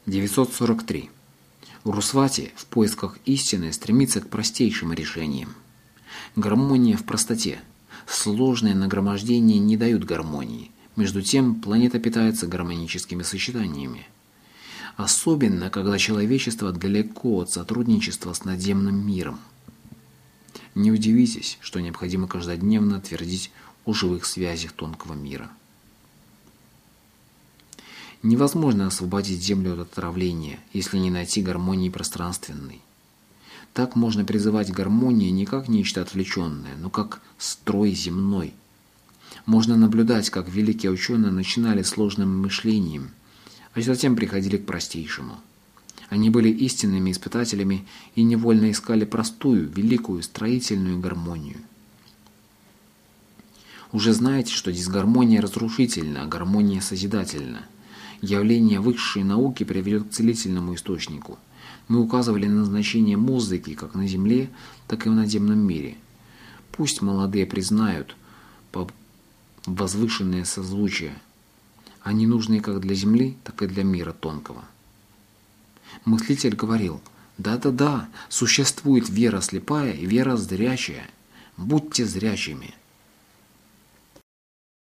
943. Урусвати в поисках истины стремится к простейшим решениям. Гармония в простоте. Сложные нагромождения не дают гармонии. Между тем, планета питается гармоническими сочетаниями. Особенно, когда человечество далеко от сотрудничества с надземным миром. Не удивитесь, что необходимо каждодневно твердить о живых связях тонкого мира. Невозможно освободить Землю от отравления, если не найти гармонии пространственной. Так можно призывать гармонию не как нечто отвлеченное, но как строй земной. Можно наблюдать, как великие ученые начинали сложным мышлением, а затем приходили к простейшему. Они были истинными испытателями и невольно искали простую, великую, строительную гармонию. Уже знаете, что дисгармония разрушительна, а гармония созидательна. Явление высшей науки приведет к целительному источнику. Мы указывали на значение музыки как на Земле, так и в надземном мире. Пусть молодые признают возвышенные созвучия. Они нужны как для Земли, так и для мира тонкого. Мыслитель говорил: да, существует вера слепая и вера зрячая. Будьте зрячими.